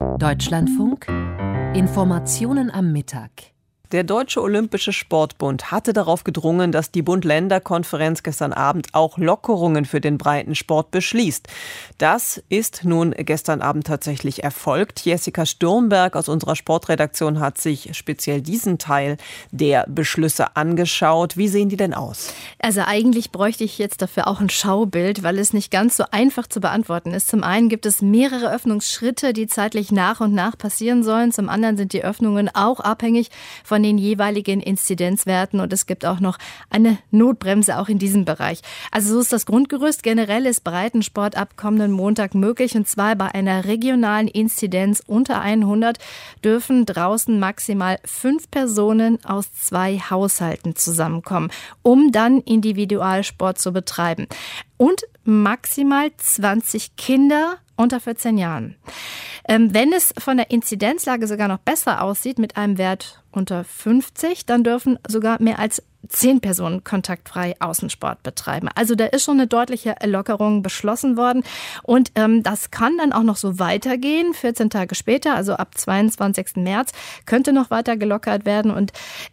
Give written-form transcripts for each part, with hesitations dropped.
Deutschlandfunk Informationen am Mittag. Der Deutsche Olympische Sportbund hatte darauf gedrungen, dass die Bund-Länder-Konferenz gestern Abend auch Lockerungen für den Breitensport beschließt. Das ist nun gestern Abend tatsächlich erfolgt. Jessica Stürmberg aus unserer Sportredaktion hat sich speziell diesen Teil der Beschlüsse angeschaut. Wie sehen die denn aus? Also eigentlich bräuchte ich jetzt dafür auch ein Schaubild, weil es nicht ganz so einfach zu beantworten ist. Zum einen gibt es mehrere Öffnungsschritte, die zeitlich nach und nach passieren sollen. Zum anderen sind die Öffnungen auch abhängig von den jeweiligen Inzidenzwerten und es gibt auch noch eine Notbremse auch in diesem Bereich. Also so ist das Grundgerüst. Generell ist Breitensport ab kommenden Montag möglich und zwar bei einer regionalen Inzidenz unter 100 dürfen draußen maximal 5 Personen aus 2 Haushalten zusammenkommen, um dann Individualsport zu betreiben. Und maximal 20 Kinder unter 14 Jahren. Wenn es von der Inzidenzlage sogar noch besser aussieht, mit einem Wert unter 50, dann dürfen sogar mehr als 10 Personen kontaktfrei Außensport betreiben. Also da ist schon eine deutliche Lockerung beschlossen worden. Und das kann dann auch noch so weitergehen. 14 Tage später, also ab 22. März, könnte noch weiter gelockert werden. Und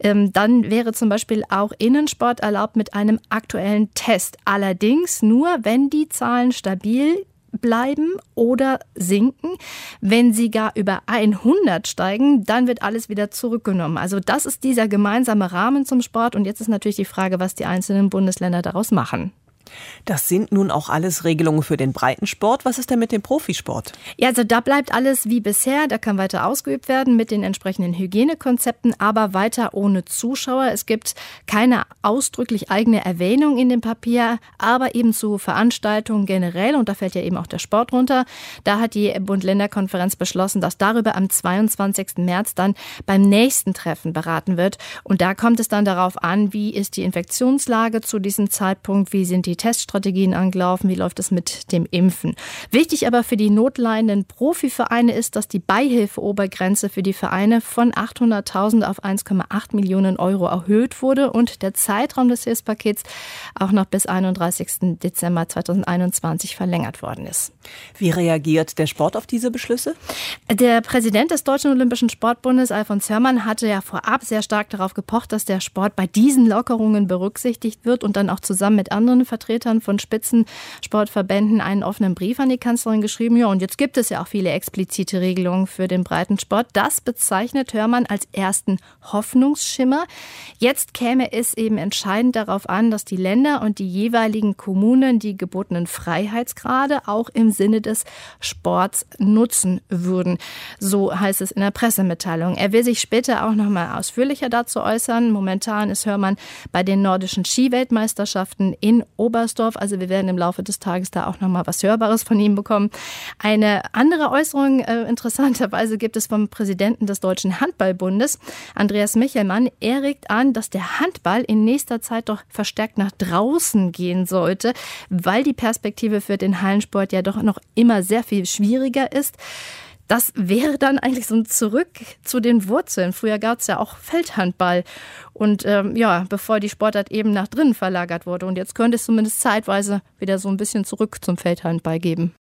dann wäre zum Beispiel auch Innensport erlaubt mit einem aktuellen Test. Allerdings nur, wenn die Zahlen stabil bleiben oder sinken. Wenn sie gar über 100 steigen, dann wird alles wieder zurückgenommen. Also das ist dieser gemeinsame Rahmen zum Sport. Und jetzt ist natürlich die Frage, was die einzelnen Bundesländer daraus machen. Das sind nun auch alles Regelungen für den Breitensport. Was ist denn mit dem Profisport? Ja, also da bleibt alles wie bisher. Da kann weiter ausgeübt werden mit den entsprechenden Hygienekonzepten, aber weiter ohne Zuschauer. Es gibt keine ausdrücklich eigene Erwähnung in dem Papier, aber eben zu Veranstaltungen generell. Und da fällt ja eben auch der Sport runter. Da hat die Bund-Länder-Konferenz beschlossen, dass darüber am 22. März dann beim nächsten Treffen beraten wird. Und da kommt es dann darauf an, wie ist die Infektionslage zu diesem Zeitpunkt, wie sind die Teststrategien angelaufen, wie läuft es mit dem Impfen. Wichtig aber für die notleidenden Profivereine ist, dass die Beihilfeobergrenze für die Vereine von 800.000 auf 1,8 Millionen Euro erhöht wurde und der Zeitraum des Hilfspakets auch noch bis 31. Dezember 2021 verlängert worden ist. Wie reagiert der Sport auf diese Beschlüsse? Der Präsident des Deutschen Olympischen Sportbundes, Alfons Hörmann, hatte ja vorab sehr stark darauf gepocht, dass der Sport bei diesen Lockerungen berücksichtigt wird und dann auch zusammen mit anderen Vertretern von Spitzensportverbänden einen offenen Brief an die Kanzlerin geschrieben. Ja, und jetzt gibt es ja auch viele explizite Regelungen für den Breitensport. Das bezeichnet Hörmann als ersten Hoffnungsschimmer. Jetzt käme es eben entscheidend darauf an, dass die Länder und die jeweiligen Kommunen die gebotenen Freiheitsgrade auch im Sinne des Sports nutzen würden. So heißt es in der Pressemitteilung. Er will sich später auch noch mal ausführlicher dazu äußern. Momentan ist Hörmann bei den nordischen Skiweltmeisterschaften in Oberstdorf. Also wir werden im Laufe des Tages da auch noch mal was Hörbares von ihm bekommen. Eine andere Äußerung interessanterweise gibt es vom Präsidenten des Deutschen Handballbundes, Andreas Michelmann. Er regt an, dass der Handball in nächster Zeit doch verstärkt nach draußen gehen sollte, weil die Perspektive für den Hallensport ja doch noch immer sehr viel schwieriger ist. Das wäre dann eigentlich so ein Zurück zu den Wurzeln. Früher gab es ja auch Feldhandball und bevor die Sportart eben nach drinnen verlagert wurde. Und jetzt könnte es zumindest zeitweise wieder so ein bisschen zurück zum Feldhandball geben.